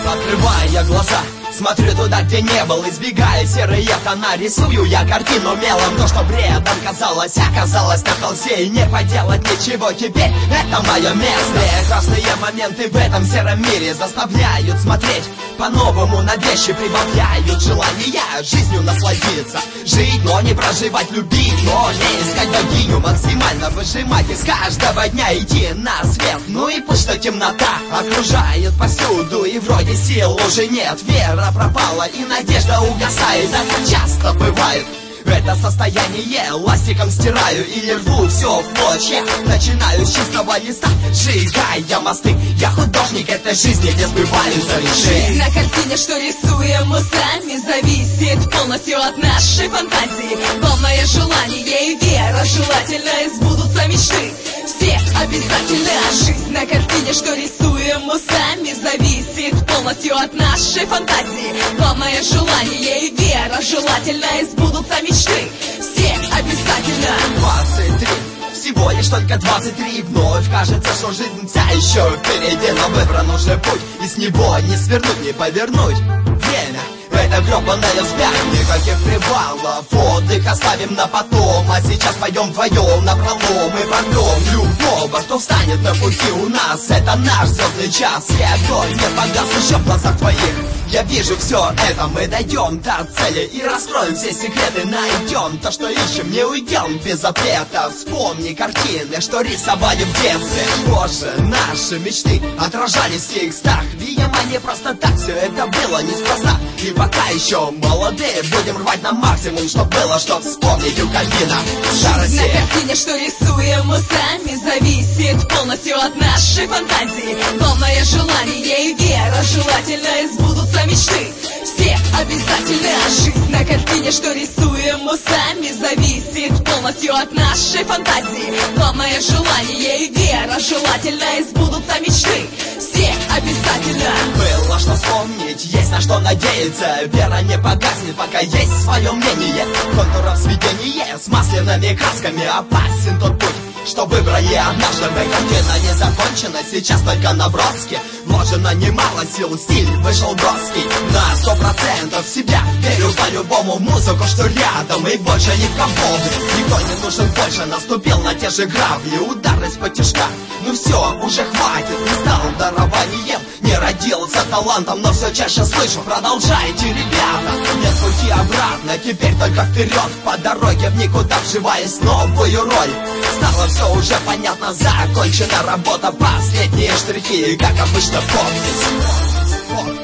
Открывая глаза, смотрю туда, где не был, избегая серые тона, рисую я картину мелом. То, что бредом казалось, оказалось на холсте, и не поделать ничего, теперь это мое место. Красные моменты в этом сером мире заставляют смотреть по-новому на вещи, прибавляют желание жизнью насладиться, жить, но не проживать, любить, но не искать богиню, максимально выжимать из каждого дня, идти на свет. Ну и пусть что темнота окружает повсюду, и вроде сил уже нет, вера пропала и надежда угасает. Это часто бывает. Это состояние ластиком стираю или рву все в клочья. Начинаю с чистого листа, сжигая мосты. Я художник этой жизни, где сбываются мечты. Жизнь на картине, что рисуем мы сами, зависит полностью от нашей фантазии. Главное желание и вера, желательно сбудутся мечты. Все обязательно. Жизнь на картине, что рисуем мы сами, зависит полностью от нашей фантазии. Главное желание и вера, желательно сбудутся мечты. Все обязательно. 23, всего лишь только 23. Вновь кажется, что жизнь вся еще впереди, но выбран уже путь, и с него не свернуть, не повернуть. Время это гребаная вспять, никаких привалов, отдых оставим на потом. А сейчас пойдем вдвоем напролом и порвем любого, кто встанет на пути у нас. Это наш звездный час, и огонь не погас еще в глазах твоих. Я вижу все это, мы дойдем до цели и раскроем все секреты, найдем то, что ищем, не уйдем без ответа. Вспомни картины, что рисовали в детстве. Боже, наши мечты отражались в текстах. Видимо, не просто так, все это было неспроста. И пока еще молодые, будем рвать на максимум, чтоб было, что вспомнить у камина. Жизнь на картине, что рисуем мы сами, зависит полностью от нашей фантазии. Главное желание и вера, желательно сбудутся мечты. Все обязательно. Жизнь на картине, что рисуем мы сами, зависит полностью от нашей фантазии. Главное желание и вера, желательно сбудутся мечты. Все обязательно. Было что вспомнить, есть на что надеяться. Вера не погаснет, пока есть свое мнение. Контуров сведение с масляными красками. Опасен тот путь, что выбрали однажды. Мы картина не закончена, сейчас только наброски. Вложено немало сил, стиль вышел броский. На 100% в себя верю по-любому в музыку, что рядом, и больше ни в кого. Никто не нужен больше, наступил на те же грабли. Удар из-под тяжка, ну все, уже хватит. Не стал дарованием, не родился талантом, но все чаще слышу: продолжайте, ребята. Нет пути обратно, теперь только вперед. По дороге в никуда вживаясь в новую роль. Стало все уже понятно, закончена работа. Последние штрихи, как обычно, подпись.